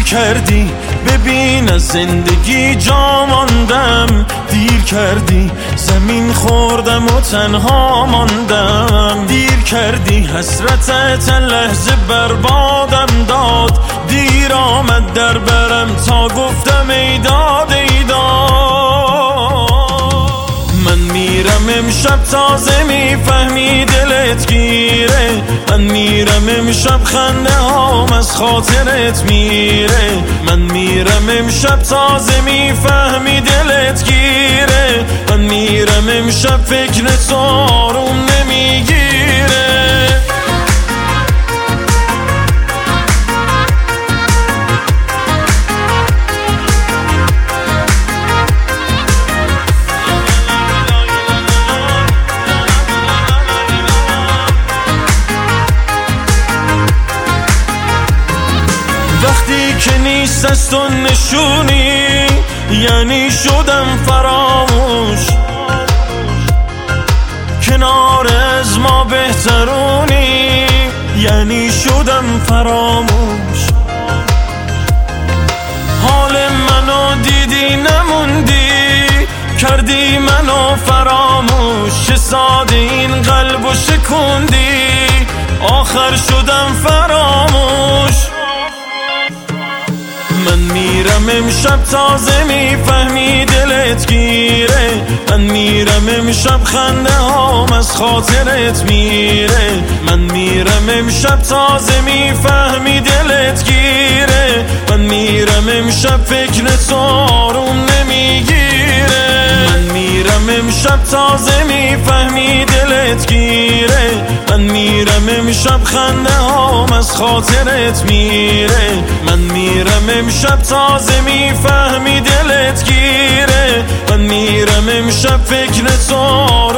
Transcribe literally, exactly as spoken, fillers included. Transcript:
کردی ببین از زندگی جا ماندم، دیر کردی زمین خوردم و تنها ماندم، دیر کردی حسرتت لحظه بربادم داد، دیر آمد در برم تا گفتم ای داد ای داد. من میرم امشب تازه میفهمی دلت گیره، من میرم امشب خنده هام از خاطرت میره، من میرم امشب تازه میفهمی دلت گیره، من میرم امشب فکر تو آروم نمیگیره. وقتی که نیست از تو نشونی یعنی شدم فراموش، کنار از ما بهترونی یعنی شدم فراموش، حال منو دیدی نموندی کردی منو فراموش، چه ساده این قلبو شکوندی آخر شدم فراموش. من میرم امشب تازه میفهمی دلت گیره، من میرم امشب خنده هام از خاطرت میره، من میرم امشب تازه میفهمی دلت گیره، من میرم امشب فکر تو آروم نمیگیره، من میرم امشب تازه میفهمی دلت گیره، من میرم امشب خنده هام از خاطرت میره، من میرم امشب تازه میفهمی دلت گیره، من میرم امشب فکر تو